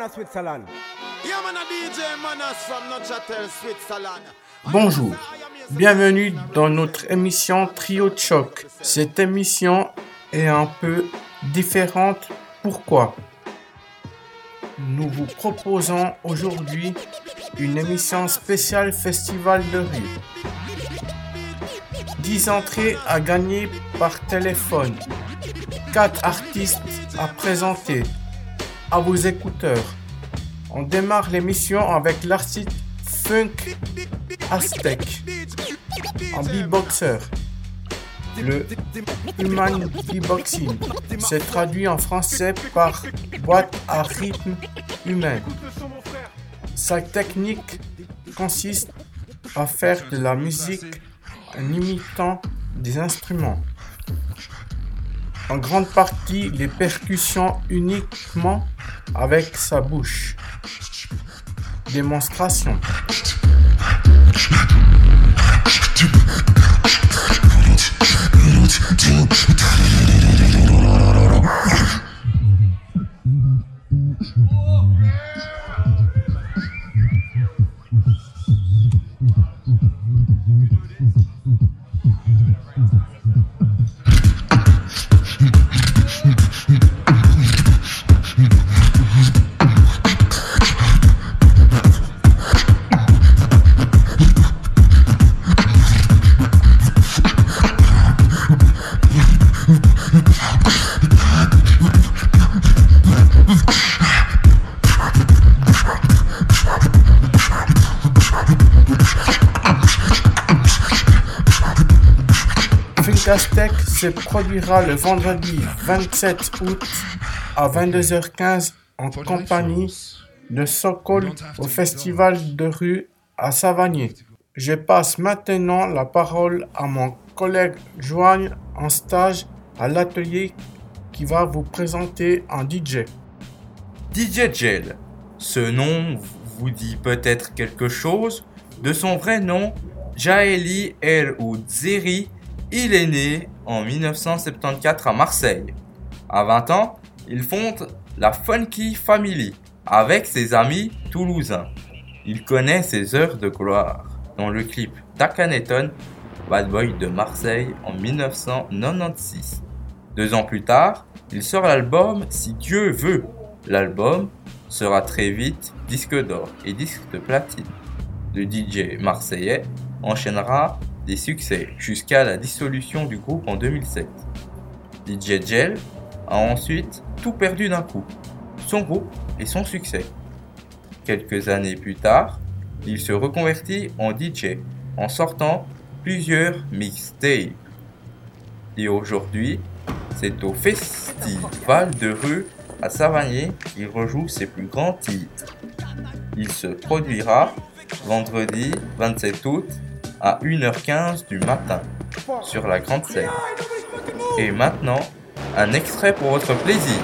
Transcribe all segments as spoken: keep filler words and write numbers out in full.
Bonjour, bienvenue dans notre émission Trio de Choc. Cette émission est un peu différente. Pourquoi ? Nous vous proposons aujourd'hui une émission spéciale Festival de rue. dix entrées à gagner par téléphone. quatre artistes à présenter. À vos écouteurs. On démarre l'émission avec l'artiste Funk Aztec, un beatboxer. Le Human Beatboxing se traduit en français par boîte à rythme humain. Sa technique consiste à faire de la musique en imitant des instruments. En grande partie les percussions uniquement avec sa bouche. Démonstration. Funk Aztec se produira le vendredi vingt-sept août à vingt-deux heures quinze en compagnie de Sokol au festival de rue à Savagnier. Je passe maintenant la parole à mon collègue Joanne en stage à l'atelier qui va vous présenter un D J. D J Gel, ce nom vous dit peut-être quelque chose. De son vrai nom, Jaeli El Oudzeri, il est né en dix-neuf cent soixante-quatorze à Marseille. À vingt ans, il fonde la Funky Family avec ses amis toulousains. Il connaît ses heures de gloire dans le clip d'Akhenaton, Bad Boy de Marseille en dix-neuf cent quatre-vingt-seize. Deux ans plus tard, il sort l'album Si Dieu veut. L'album sera très vite disque d'or et disque de platine. Le D J marseillais enchaînera des succès jusqu'à la dissolution du groupe en deux mille sept. D J Gel a ensuite tout perdu d'un coup, son groupe et son succès. Quelques années plus tard, il se reconvertit en D J en sortant plusieurs mixtapes. Et aujourd'hui, c'est au festival de rue à Savagnier qu'il rejoue ses plus grands titres. Il se produira vendredi vingt-sept août à une heure quinze du matin sur la grande scène. Et maintenant, un extrait pour votre plaisir.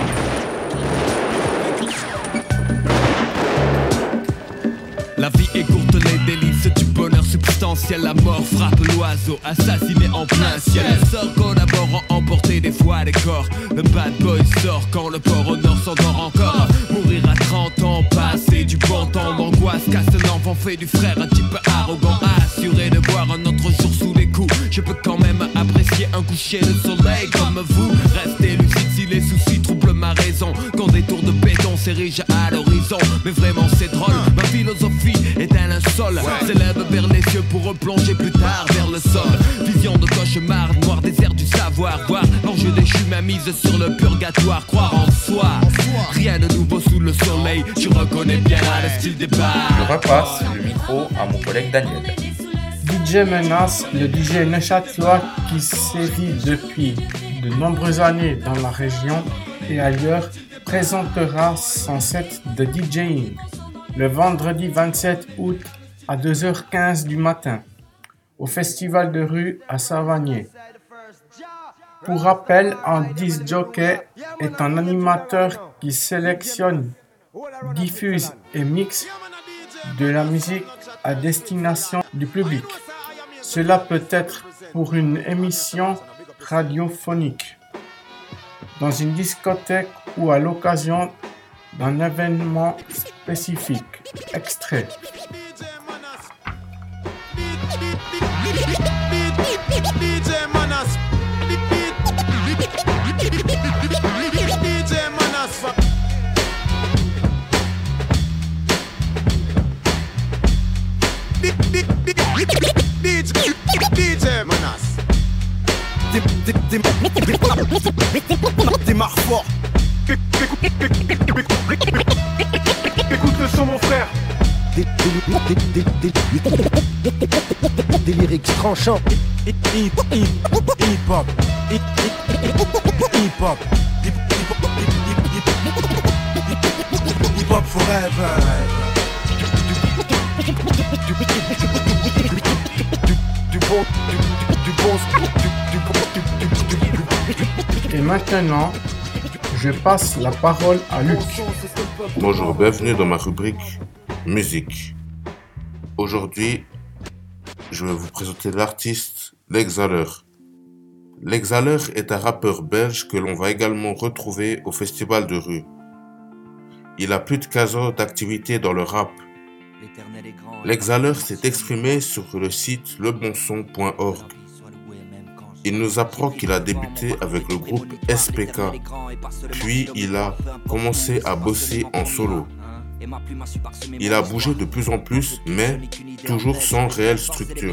La vie est courte, les délices du bonheur substantiel. La mort frappe l'oiseau, assassiné en plein ciel. Les sorts collaborent à emporter des fois les corps. Le bad boy sort quand le port au nord s'endort encore. Mourir à trente ans, passer du bon temps. L'angoisse casse l'enfant, fait du frère un type arrogant. Assuré de voir un autre jour sous les coups. Je peux quand même apprécier un coucher de soleil comme vous. Restez lucide si les soucis troublent ma raison. Quand des tours de béton s'érigent à l'horizon. Mais vraiment c'est drôle, ma philosophie est un linceul, s'élève vers les cieux pour replonger plus tard vers le sol. Vision de cauchemar, noir désert du savoir. Voir l'enjeu déchu, ma mise sur le purgatoire. Croire en soi, rien de nouveau sous le soleil. Tu reconnais bien le style des bars. Je repasse le micro à mon collègue Daniel. D J Menace, le D J neuchâtelois qui sévit depuis de nombreuses années dans la région et ailleurs, présentera son set de DJing le vendredi vingt-sept août à deux heures quinze du matin au festival de rue à Savagnier. Pour rappel, un disc jockey est un animateur qui sélectionne, diffuse et mixe de la musique à destination du public. Cela peut être pour une émission radiophonique, dans une discothèque ou à l'occasion d'un événement spécifique. Extrait. Démarre fort. Écoute le son mon frère. Des lyrics tranchants. Hip-hop. Hip-hop. Hip-hop forever. Du bon, du bon, Et maintenant, je passe la parole à Luc. Bonjour, bienvenue dans ma rubrique musique. Aujourd'hui, je vais vous présenter l'artiste L'Exhaleur. L'Exhaleur est un rappeur belge que l'on va également retrouver au festival de rue. Il a plus de quinze ans d'activité dans le rap. L'Exhaleur s'est exprimé sur le site le bon son point org. Il nous apprend qu'il a débuté avec le groupe S P K, puis il a commencé à bosser en solo. Il a bougé de plus en plus, mais toujours sans réelle structure.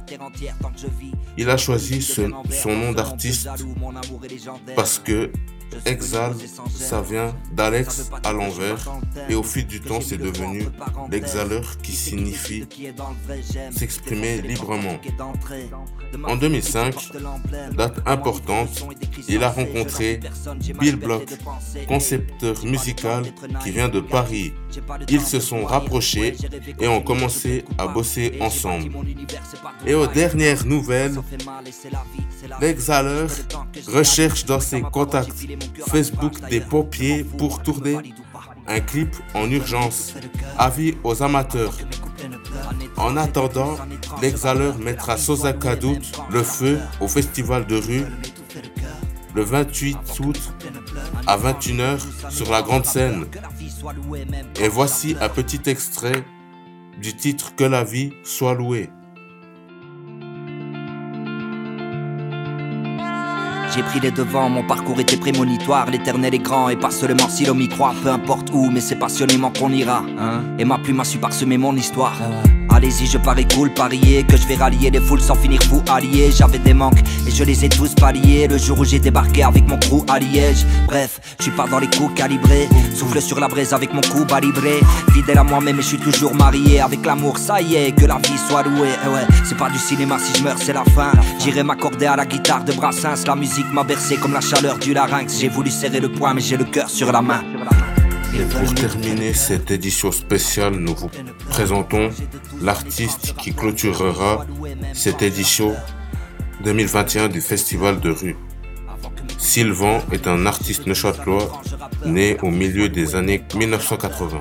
Il a choisi ce, son nom d'artiste parce que Exhale, ça vient d'Alex à l'envers, et au fil du temps c'est devenu l'exhaleur qui signifie s'exprimer librement. En deux mille cinq, date importante, il a rencontré Bill Block, concepteur musical qui vient de Paris. Ils se sont rapprochés et ont commencé à bosser ensemble. Et aux dernières nouvelles, l'exhaleur recherche dans ses contacts Facebook des pompiers pour tourner un clip en urgence. Avis aux amateurs. En attendant, l'exhaleur mettra sans aucun doute le feu au festival de rue le vingt-huit août à vingt et une heures sur la grande scène. Et voici un petit extrait du titre Que la vie soit louée. J'ai pris les devants, mon parcours était prémonitoire. L'éternel est grand et pas seulement si l'homme y croit. Peu importe où, mais c'est passionnément qu'on ira, hein. Et ma plume a su parsemer mon histoire. Allez-y, je parie cool, parier que je vais rallier les foules sans finir fou allié. J'avais des manques et je les ai tous palliés le jour où j'ai débarqué avec mon crew à Liège. Bref, je suis pas dans les coups calibrés. Souffle sur la braise avec mon coup balibré. Fidèle à moi-même et je suis toujours marié. Avec l'amour, ça y est, que la vie soit louée. Eh ouais, c'est pas du cinéma, si je meurs c'est la fin. J'irai m'accorder à la guitare de Brassens. La musique m'a bercé comme la chaleur du larynx. J'ai voulu serrer le poing mais j'ai le cœur sur la main. Et pour terminer cette édition spéciale, nous vous présentons l'artiste qui clôturera cette édition deux mille vingt et un du Festival de rue. Sylvain est un artiste neuchâtelois né au milieu des années mille neuf cent quatre-vingts.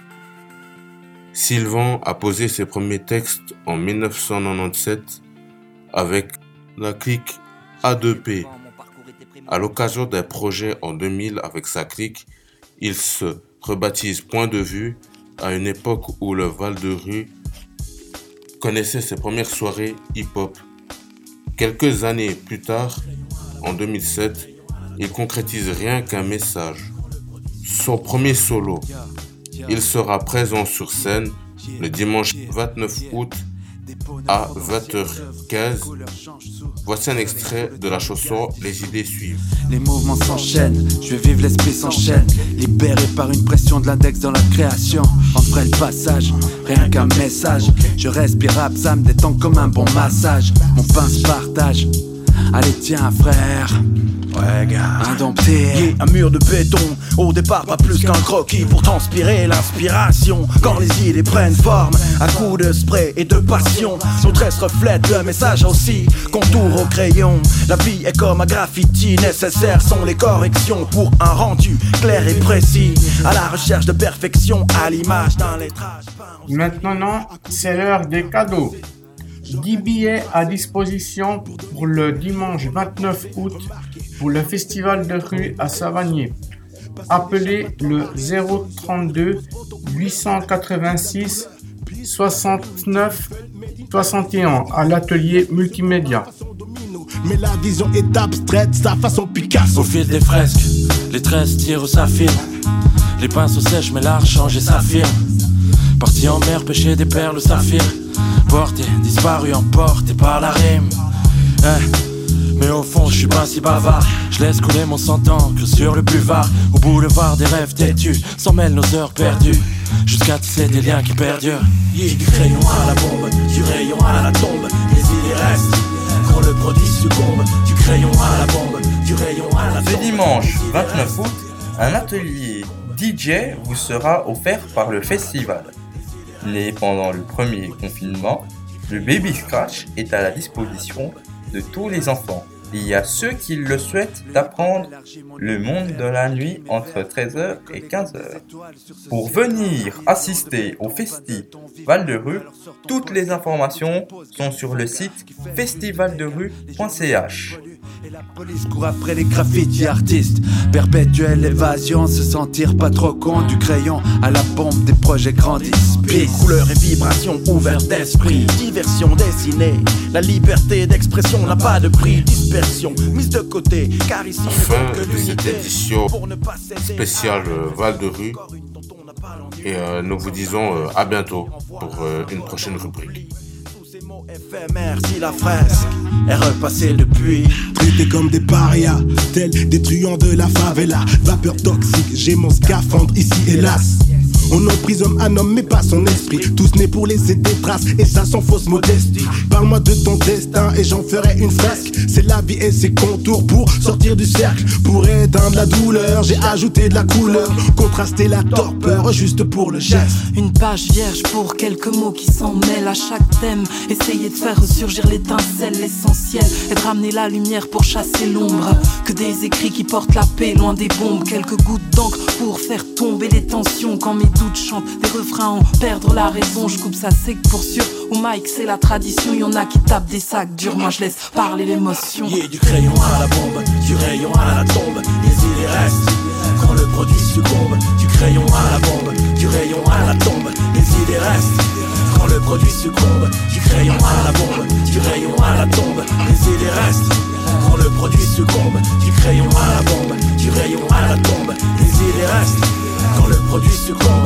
Sylvain a posé ses premiers textes en mille neuf cent quatre-vingt-dix-sept avec la clique A deux P. À l'occasion d'un projet en deux mille avec sa clique, il se rebaptise Point de vue à une époque où le Val de Rue connaissait ses premières soirées hip-hop. Quelques années plus tard, en deux mille sept, il concrétise rien qu'un message. Son premier solo. Il sera présent sur scène le dimanche vingt-neuf août à vingt heures quinze. Voici un extrait de la chanson Les idées suivent. Les mouvements s'enchaînent, je vais vivre, l'esprit s'enchaîne. Libéré par une pression de l'index dans la création. Entre le passage, rien qu'un message. Je respire rap, ça me détend comme un bon massage. Mon pain se partage, allez tiens frère. Ouais gars, indompté, un mur de béton. Au départ pas plus qu'un croquis pour transpirer l'inspiration. Quand les idées prennent forme, à coups de spray et de passion. Nos tresses reflètent le message aussi, contour au crayon. La vie est comme un graffiti, nécessaires sont les corrections pour un rendu clair et précis. À la recherche de perfection, à l'image d'un lettrage. Maintenant, c'est l'heure des cadeaux. dix billets à disposition pour le dimanche vingt-neuf août pour le festival de rue à Savagnier. appelez le zéro trente-deux huit cent quatre-vingt-six soixante-neuf soixante et un à l'atelier multimédia. Mais la vision est abstraite, sa façon Picasso. Au fil des fresques, les tresses tirent où ça file. Les pinceaux sèches, mais l'art change et s'affirme. Parti en mer, pêcher des perles, saphir. Porté, disparu, emporté par la rime. Eh, mais au fond, je suis pas si bavard. Je laisse couler mon sang d'encre sur le buvard. Au boulevard des rêves têtus, s'en mêlent nos heures perdues. Jusqu'à tisser des liens qui perdurent. Yeah, du crayon à la bombe, du rayon à la tombe. Les idées restent quand le produit succombe. Du crayon à la bombe, du rayon à la tombe. Ce dimanche vingt-neuf août, un atelier D J vous sera offert par le festival. Né pendant le premier confinement, le Baby Scratch est à la disposition de tous les enfants. Il y a ceux qui le souhaitent d'apprendre le monde de la nuit entre treize heures et quinze heures. Pour venir assister au Festival de rue, toutes les informations sont sur le site festival de rue point c h. Et la police court après les graffitis artistes. Perpétuelle évasion, se sentir pas trop con. Du crayon à la bombe, des projets grandissent. Pieds, couleurs et vibrations ouvertes d'esprit. Diversion dessinée, la liberté d'expression n'a pas de prix. Dispersion, mise de côté, car ici Fin de cette édition spéciale Val de Rue. Et euh, nous vous disons euh, à bientôt pour euh, une prochaine rubrique. Éphémère si la fresque est repassée depuis. Traités comme des parias, tels des truands de la favela. Vapeur toxique, j'ai mon scaphandre ici hélas. On emprisonne un homme mais pas son esprit. Tous nés pour laisser des traces et ça sans fausse modestie. Parle-moi de ton destin et j'en ferai une fresque. C'est la vie et ses contours pour sortir du cercle. Pour éteindre la douleur, j'ai ajouté de la couleur. Contraster la torpeur juste pour le geste. Une page vierge pour quelques mots qui s'en mêlent à chaque thème. Essayer de faire ressurgir l'étincelle, l'essentiel est de ramener la lumière pour chasser l'ombre. Que des écrits qui portent la paix loin des bombes. Quelques gouttes d'encre pour faire tomber les tensions quand mes doutes chantent. Des refrains en perdre la raison. Je coupe ça sec pour sûr. Au mic c'est la tradition. Y'en a qui tapent des sacs durs. Moi je laisse parler l'émotion. Yeah, du crayon à la bombe, du rayon à la tombe. Les idées restent quand le produit succombe. Du crayon à la bombe, du rayon à la tombe. Les idées restent quand le produit succombe. Du crayon à la bombe, du rayon à la tombe. Les idées restent quand le produit succombe. Du crayon à la bombe, du rayon à la tombe. Les idées restent quand le produit succombe.